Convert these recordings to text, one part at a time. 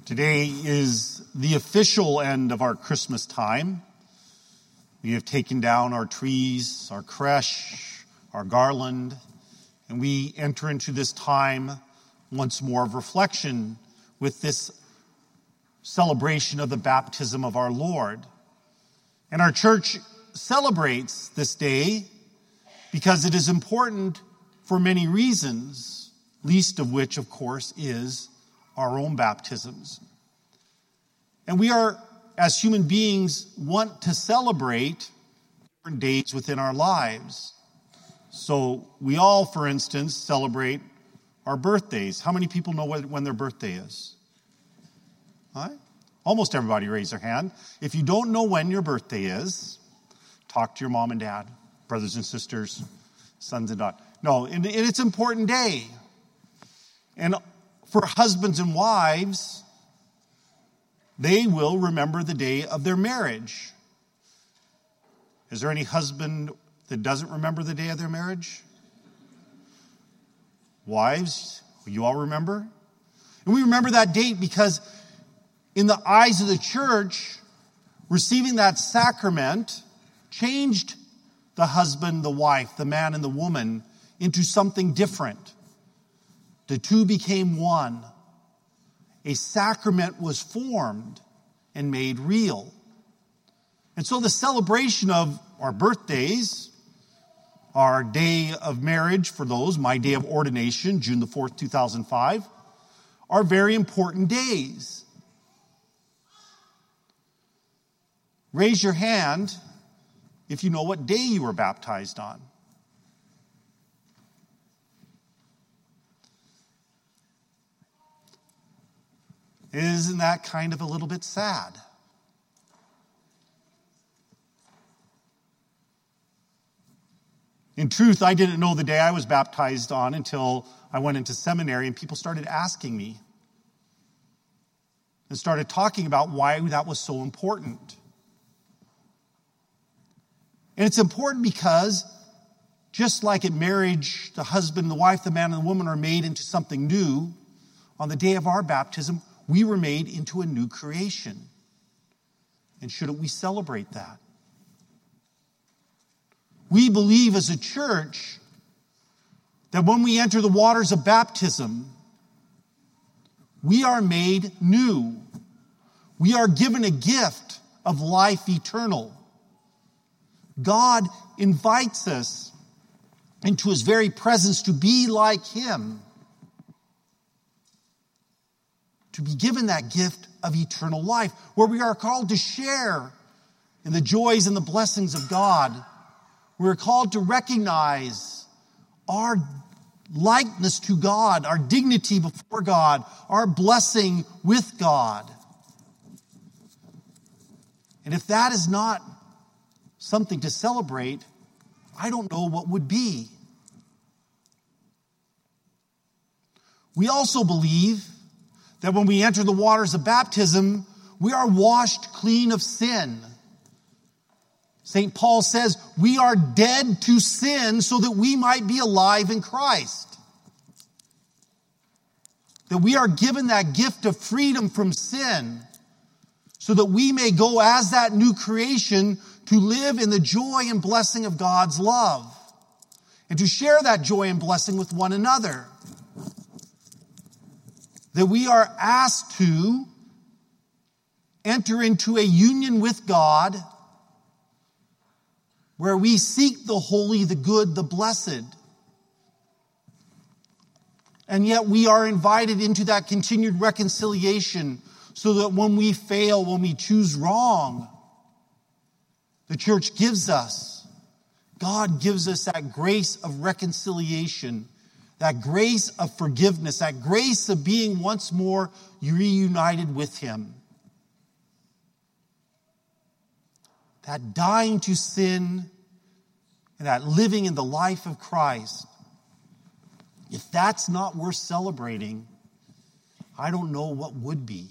Today is the official end of our Christmas time. We have taken down our trees, our creche, our garland, and we enter into this time once more of reflection with this celebration of the baptism of our Lord. And our church celebrates this day because it is important for many reasons, least of which, of course, is our own baptisms. And we are, as human beings, want to celebrate different days within our lives. So we all, for instance, celebrate our birthdays. How many people know when their birthday is? All right? Almost everybody raise their hand. If you don't know when your birthday is, talk to your mom and dad, brothers and sisters, sons and daughters. No, and it's an important day. And for husbands and wives, they will remember the day of their marriage. Is there any husband that doesn't remember the day of their marriage? Wives, will you all remember? And we remember that date because in the eyes of the church, receiving that sacrament changed the husband, the wife, the man and the woman into something different. The two became one. A sacrament was formed and made real. And so the celebration of our birthdays, our day of marriage for those, my day of ordination, June the 4th, 2005, are very important days. Raise your hand if you know what day you were baptized on. Isn't that kind of a little bit sad? In truth, I didn't know the day I was baptized on until I went into seminary and people started asking me and started talking about why that was so important. And it's important because just like in marriage, the husband and the wife, the man and the woman are made into something new, on the day of our baptism, we were made into a new creation. And shouldn't we celebrate that? We believe as a church that when we enter the waters of baptism, we are made new. We are given a gift of life eternal. God invites us into his very presence to be like him, to be given that gift of eternal life, where we are called to share in the joys and the blessings of God. We're called to recognize our likeness to God, our dignity before God, our blessing with God. And if that is not something to celebrate, I don't know what would be. We also believe that when we enter the waters of baptism, we are washed clean of sin. St. Paul says, we are dead to sin so that we might be alive in Christ. That we are given that gift of freedom from sin so that we may go as that new creation to live in the joy and blessing of God's love and to share that joy and blessing with one another. That we are asked to enter into a union with God where we seek the holy, the good, the blessed. And yet we are invited into that continued reconciliation so that when we fail, when we choose wrong, the church gives us, God gives us that grace of reconciliation, that grace of forgiveness, that grace of being once more reunited with him. That dying to sin and that living in the life of Christ, if that's not worth celebrating, I don't know what would be.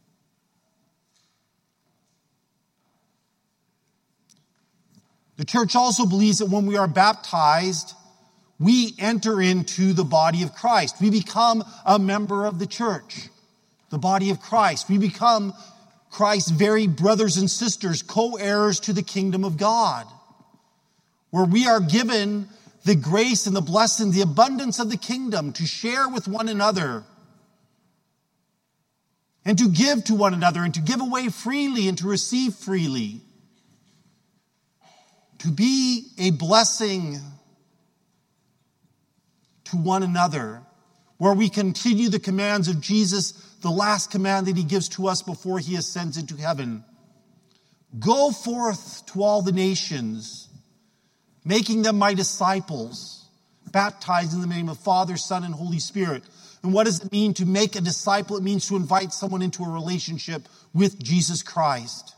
The church also believes that when we are baptized, we enter into the body of Christ. We become a member of the church. the body of Christ. We become Christ's very brothers and sisters, co-heirs to the kingdom of God, where we are given the grace and the blessing, the abundance of the kingdom to share with one another and to give to one another and to give away freely and to receive freely, to be a blessing to one another, where we continue the commands of Jesus, the last command that he gives to us before he ascends into heaven. Go forth to all the nations, making them my disciples, baptizing them in the name of Father, Son, and Holy Spirit. And what does it mean to make a disciple? It means to invite someone into a relationship with Jesus Christ.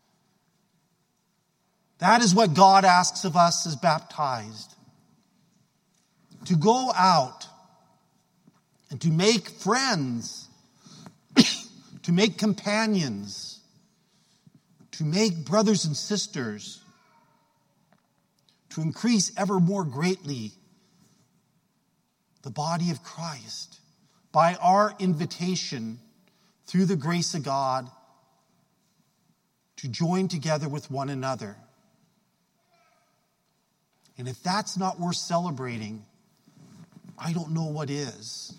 That is what God asks of us as baptized. To go out and to make friends, to make companions, to make brothers and sisters, to increase ever more greatly the body of Christ by our invitation through the grace of God to join together with one another. And if that's not worth celebrating, I don't know what is.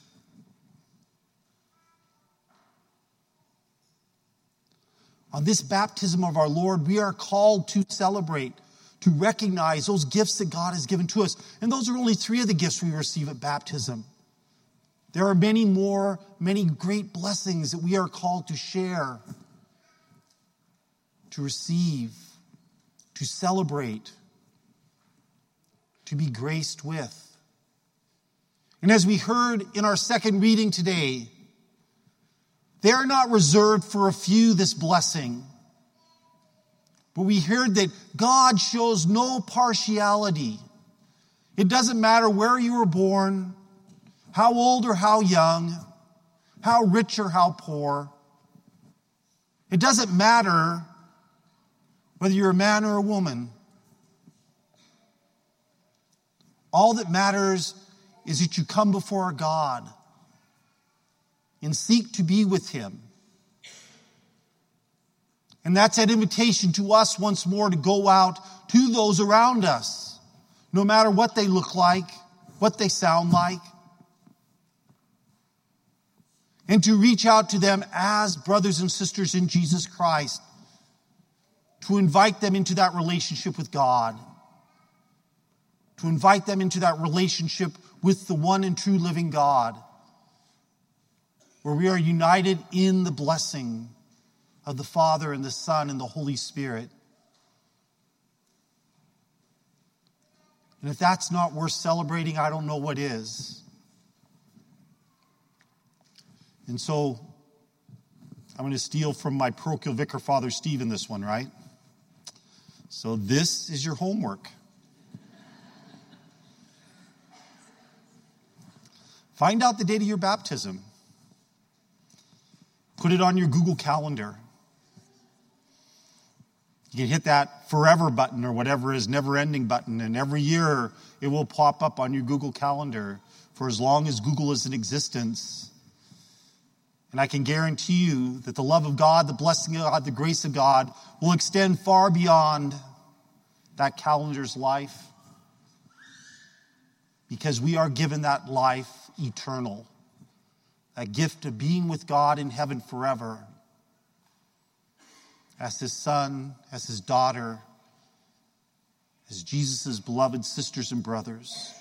On this baptism of our Lord, we are called to celebrate, to recognize those gifts that God has given to us. And those are only 3 of the gifts we receive at baptism. There are many more, many great blessings that we are called to share, to receive, to celebrate, to be graced with. And as we heard in our second reading today, they are not reserved for a few, this blessing. But we heard that God shows no partiality. It doesn't matter where you were born, how old or how young, how rich or how poor. It doesn't matter whether you're a man or a woman. All that matters is that you come before God and seek to be with him. And that's that invitation to us once more to go out to those around us, no matter what they look like, what they sound like, and to reach out to them as brothers and sisters in Jesus Christ, to invite them into that relationship with God, to invite them into that relationship with the one and true living God, where we are united in the blessing of the Father and the Son and the Holy Spirit. And if that's not worth celebrating, I don't know what is. And so I'm going to steal from my parochial vicar, Father Steve, in this one, right? So this is your homework. Find out the date of your baptism. Put it on your Google Calendar. You can hit that forever button or whatever is never-ending button, and every year it will pop up on your Google Calendar for as long as Google is in existence. And I can guarantee you that the love of God, the blessing of God, the grace of God will extend far beyond that calendar's life, because we are given that life eternal, that gift of being with God in heaven forever, as his son, as his daughter, as Jesus' beloved sisters and brothers.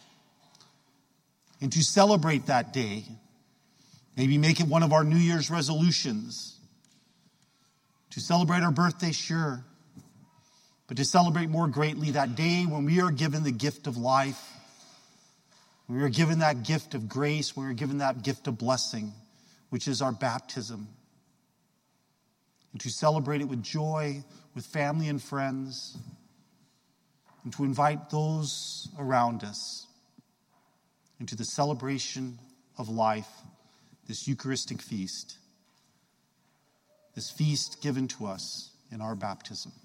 And to celebrate that day, maybe make it one of our New Year's resolutions. To celebrate our birthday, sure, but to celebrate more greatly that day when we are given the gift of life, when we are given that gift of grace, when we are given that gift of blessing, which is our baptism. And to celebrate it with joy, with family and friends, and to invite those around us into the celebration of life, this Eucharistic feast, this feast given to us in our baptism.